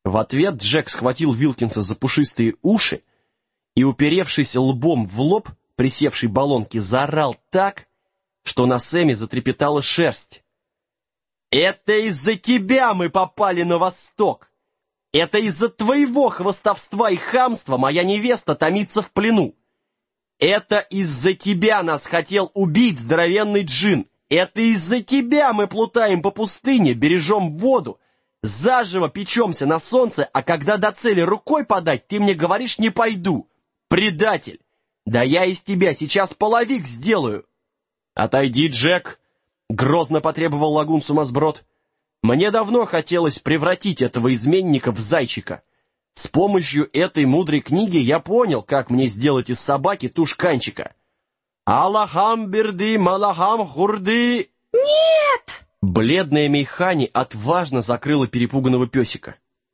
В ответ Джек схватил Вилкинса за пушистые уши и, уперевшись лбом в лоб присевшей баллонки, заорал так, что на Сэме затрепетала шерсть. «Это из-за тебя мы попали на восток! Это из-за твоего хвастовства и хамства моя невеста томится в плену! Это из-за тебя нас хотел убить здоровенный джин! Это из-за тебя мы плутаем по пустыне, бережем воду, заживо печемся на солнце, а когда до цели рукой подать, ты мне говоришь: не пойду! Предатель! Да я из тебя сейчас половик сделаю!» «Отойди, Джек!» — грозно потребовал лагун-сумасброд. «Мне давно хотелось превратить этого изменника в зайчика. С помощью этой мудрой книги я понял, как мне сделать из собаки тушканчика. Аллахам бирды, малахам хурды!» «Нет!» Бледная Мейхани отважно закрыла перепуганного песика.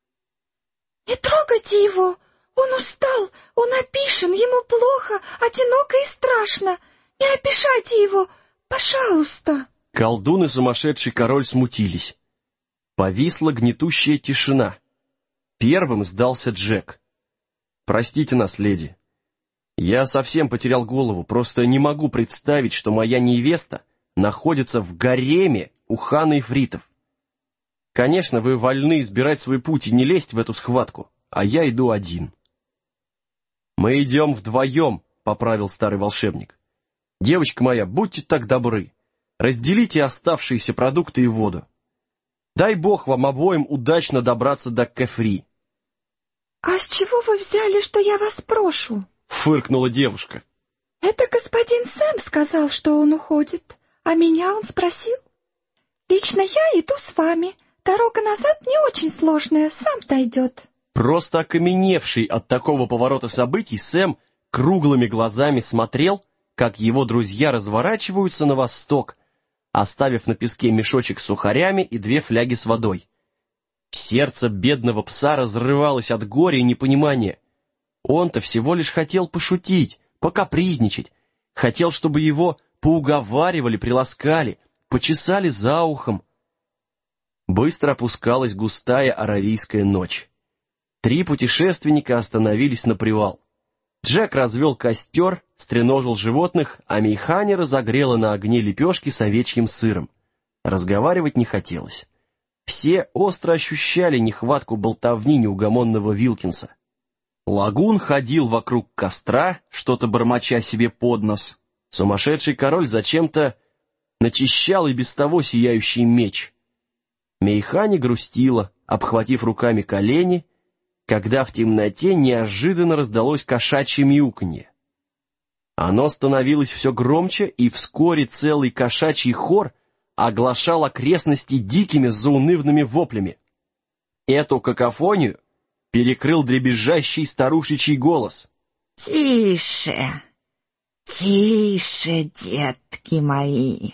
«Не трогайте его! Он устал, он опишен, ему плохо, одиноко и страшно! Не обижайте его, пожалуйста!» Колдун и сумасшедший король смутились. Повисла гнетущая тишина. Первым сдался Джек. «Простите нас, леди. Я совсем потерял голову, просто не могу представить, что моя невеста находится в гареме у хана Ифритов. Конечно, вы вольны избирать свой путь и не лезть в эту схватку, а я иду один». «Мы идем вдвоем», — поправил старый волшебник. «Девочка моя, будьте так добры, разделите оставшиеся продукты и воду. Дай бог вам обоим удачно добраться до Кефри». «А с чего вы взяли, что я вас прошу?» — фыркнула девушка. «Это господин Сэм сказал, что он уходит, а меня он спросил. Лично я иду с вами. Дорога назад не очень сложная, сам дойдет». Просто окаменевший от такого поворота событий, Сэм круглыми глазами смотрел, как его друзья разворачиваются на восток, оставив на песке мешочек с сухарями и 2 фляги с водой. Сердце бедного пса разрывалось от горя и непонимания. Он-то всего лишь хотел пошутить, покапризничать, хотел, чтобы его поуговаривали, приласкали, почесали за ухом. Быстро опускалась густая аравийская ночь. 3 путешественника остановились на привал. Джек развел костер, стреножил животных, а Мейхани разогрела на огне лепешки с овечьим сыром. Разговаривать не хотелось. Все остро ощущали нехватку болтовни неугомонного Вилкинса. Лагун ходил вокруг костра, что-то бормоча себе под нос. Сумасшедший король зачем-то начищал и без того сияющий меч. Мейхани грустила, обхватив руками колени, когда в темноте неожиданно раздалось кошачье мяуканье. Оно становилось все громче, и вскоре целый кошачий хор оглашал окрестности дикими заунывными воплями. Эту какофонию перекрыл дребезжащий старушечий голос. «Тише, тише, детки мои,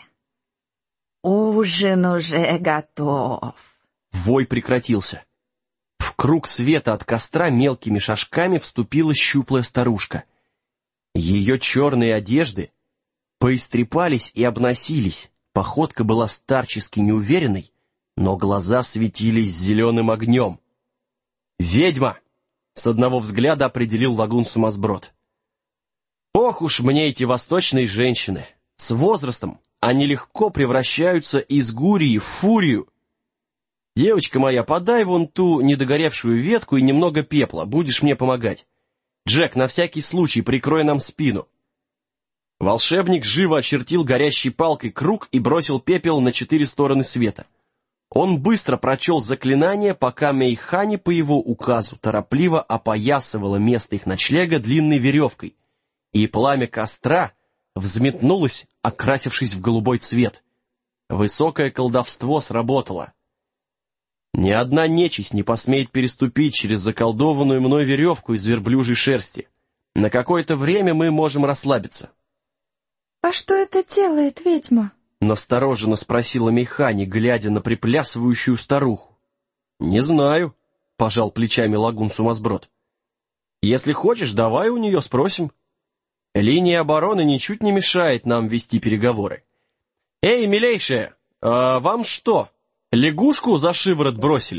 ужин уже готов». Вой прекратился. В круг света от костра мелкими шажками вступила щуплая старушка. Ее черные одежды поистрепались и обносились, походка была старчески неуверенной, но глаза светились зеленым огнем. «Ведьма!» — с одного взгляда определил лагун-сумасброд. «Ох уж мне эти восточные женщины! С возрастом они легко превращаются из гурии в фурию. Девочка моя, подай вон ту недогоревшую ветку и немного пепла, будешь мне помогать. Джек, на всякий случай прикрой нам спину». Волшебник живо очертил горящей палкой круг и бросил пепел на 4 стороны света. Он быстро прочел заклинание, пока Мейхани по его указу торопливо опоясывала место их ночлега длинной веревкой, и пламя костра взметнулось, окрасившись в голубой цвет. Высокое колдовство сработало. Ни одна нечисть не посмеет переступить через заколдованную мной веревку из верблюжьей шерсти. На какое-то время мы можем расслабиться. «А что это делает ведьма?» — настороженно спросила Мейхани, глядя на приплясывающую старуху. «Не знаю», — пожал плечами лагун-сумасброд. «Если хочешь, давай у нее спросим. Линия обороны ничуть не мешает нам вести переговоры. Эй, милейшая, а вам что, лягушку за шиворот бросили?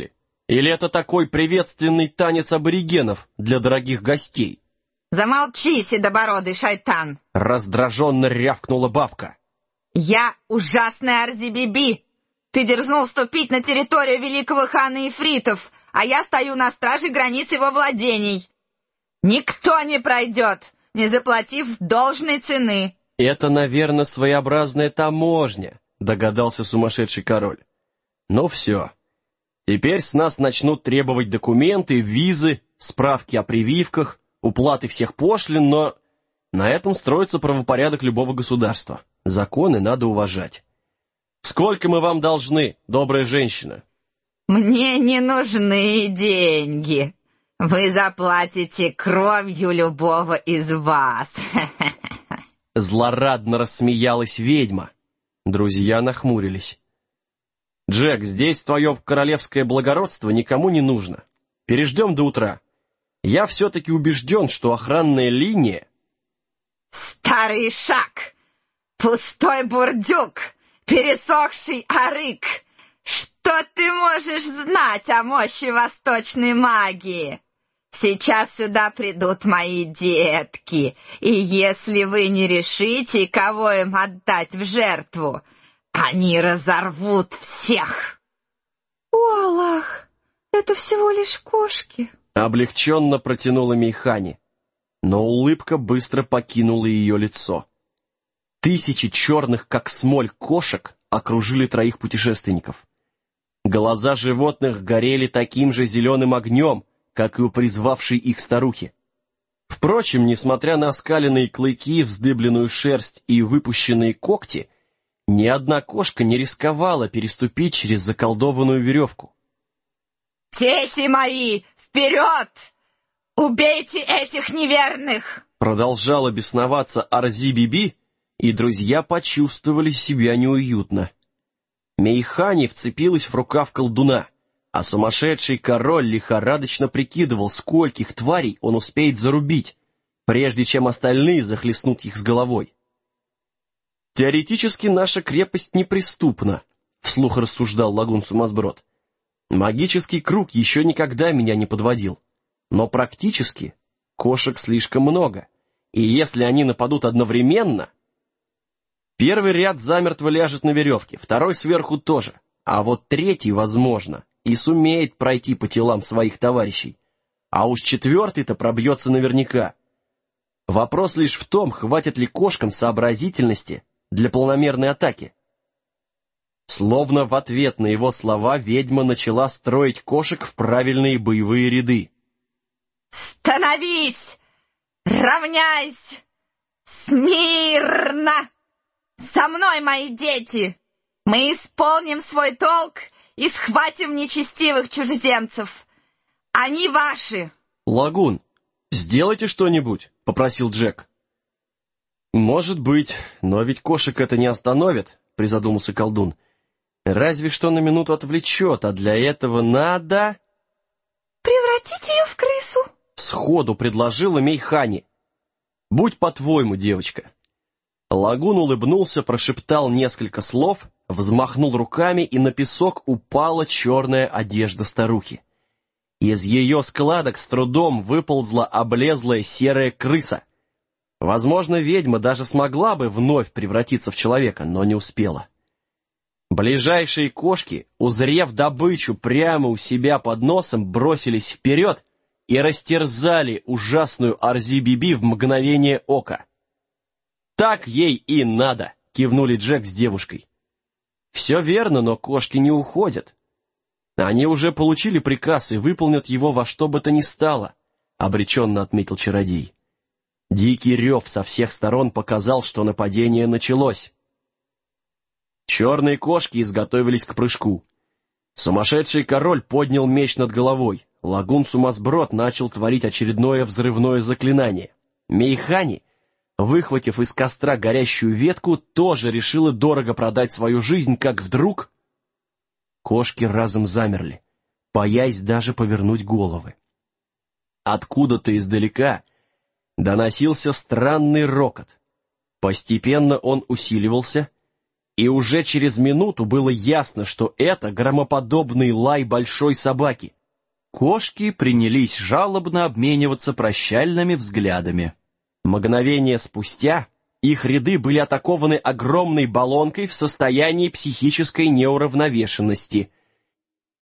Или это такой приветственный танец аборигенов для дорогих гостей? Замолчи, седобородый шайтан! Раздраженно рявкнула бабка. Я ужасная Арзи-Биби! Ты дерзнул ступить на территорию великого хана Ифритов, а я стою на страже границ его владений. Никто не пройдет, не заплатив должной цены. Это, наверное, своеобразная таможня, догадался сумасшедший король. Ну все. Теперь с нас начнут требовать документы, визы, справки о прививках, уплаты всех пошлин, но на этом строится правопорядок любого государства. Законы надо уважать. Сколько мы вам должны, добрая женщина? Мне не нужны деньги. Вы заплатите кровью любого из вас. Злорадно рассмеялась ведьма. Друзья нахмурились. Джек, здесь твое королевское благородство никому не нужно. Переждем до утра. Я все-таки убежден, что охранная линия... Старый шаг, пустой бурдюк, пересохший арык. Что ты можешь знать о мощи восточной магии? Сейчас сюда придут мои детки, и если вы не решите, кого им отдать в жертву, они разорвут всех. О, Аллах, это всего лишь кошки. Облегченно протянула Мейхани, но улыбка быстро покинула ее лицо. Тысячи черных, как смоль, кошек окружили троих путешественников. Глаза животных горели таким же зеленым огнем, как и у призвавшей их старухи. Впрочем, несмотря на оскаленные клыки, вздыбленную шерсть и выпущенные когти, ни одна кошка не рисковала переступить через заколдованную веревку. «Дети мои, вперед! Убейте этих неверных!» Продолжала бесноваться Арзи-Биби, и друзья почувствовали себя неуютно. Мейхани вцепилась в рукав колдуна, а сумасшедший король лихорадочно прикидывал, скольких тварей он успеет зарубить, прежде чем остальные захлестнут их с головой. «Теоретически наша крепость неприступна», — вслух рассуждал лагун-сумасброд. «Магический круг еще никогда меня не подводил. Но практически кошек слишком много, и если они нападут одновременно...» Первый ряд замертво ляжет на веревке, второй сверху тоже, а вот третий, возможно, и сумеет пройти по телам своих товарищей. А уж четвертый-то пробьется наверняка. Вопрос лишь в том, хватит ли кошкам сообразительности для полномерной атаки. Словно в ответ на его слова ведьма начала строить кошек в правильные боевые ряды. «Становись! Равняйсь! Смирно! Со мной, мои дети! Мы исполним свой долг и схватим нечестивых чужеземцев. Они ваши!» «Лагун, сделайте что-нибудь», — попросил Джек. «Может быть, но ведь кошек это не остановит», — призадумался колдун. «Разве что на минуту отвлечет, а для этого надо...» «Превратить ее в крысу», — сходу предложила Мейхани. «Будь по-твоему, девочка». Лагун улыбнулся, прошептал несколько слов, взмахнул руками, и на песок упала черная одежда старухи. Из ее складок с трудом выползла облезлая серая крыса. Возможно, ведьма даже смогла бы вновь превратиться в человека, но не успела. Ближайшие кошки, узрев добычу прямо у себя под носом, бросились вперед и растерзали ужасную Арзи-Биби в мгновение ока. «Так ей и надо», — кивнули Джек с девушкой. «Все верно, но кошки не уходят. Они уже получили приказ и выполнят его во что бы то ни стало», — обреченно отметил чародей. Дикий рев со всех сторон показал, что нападение началось. Черные кошки изготовились к прыжку. Сумасшедший король поднял меч над головой. Лагун-сумасброд начал творить очередное взрывное заклинание. Мейхани, выхватив из костра горящую ветку, тоже решила дорого продать свою жизнь, как вдруг... Кошки разом замерли, боясь даже повернуть головы. Откуда-то издалека доносился странный рокот. Постепенно он усиливался, и уже через минуту было ясно, что это громоподобный лай большой собаки. Кошки принялись жалобно обмениваться прощальными взглядами. Мгновение спустя их ряды были атакованы огромной баллонкой в состоянии психической неуравновешенности —